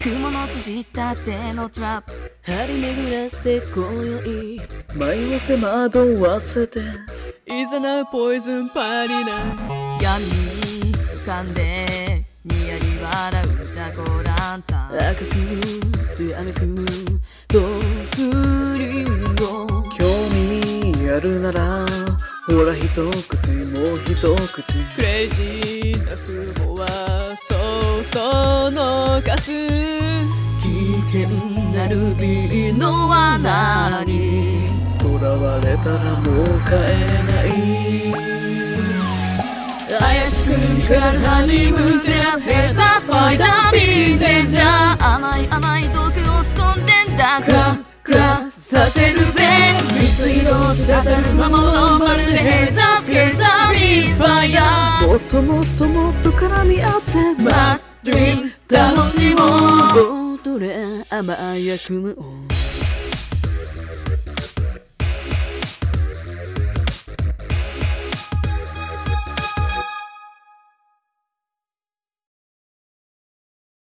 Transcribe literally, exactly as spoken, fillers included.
雲の筋立てのトラップ張り巡らせ今宵迷わせ惑わせていざなうポイズンパリナ闇に浮かんでにやり笑うジャコランタン赤く艶めくとふりを興味あるならほら一口もう一口クレイジーな風貌はそうそのかす危険なルビーの罠に囚われたらもう帰れない怪しく光るハニームーンテラスヘッダースパイダービーデンジャー甘い甘い毒を仕込んでんだクラクラさせるぜ三つ色を仕立てる魔物まるでヘッダースヘッダービースパイアもっともっともっと絡み合ってマッドリーム楽しもうボートで甘い悪夢を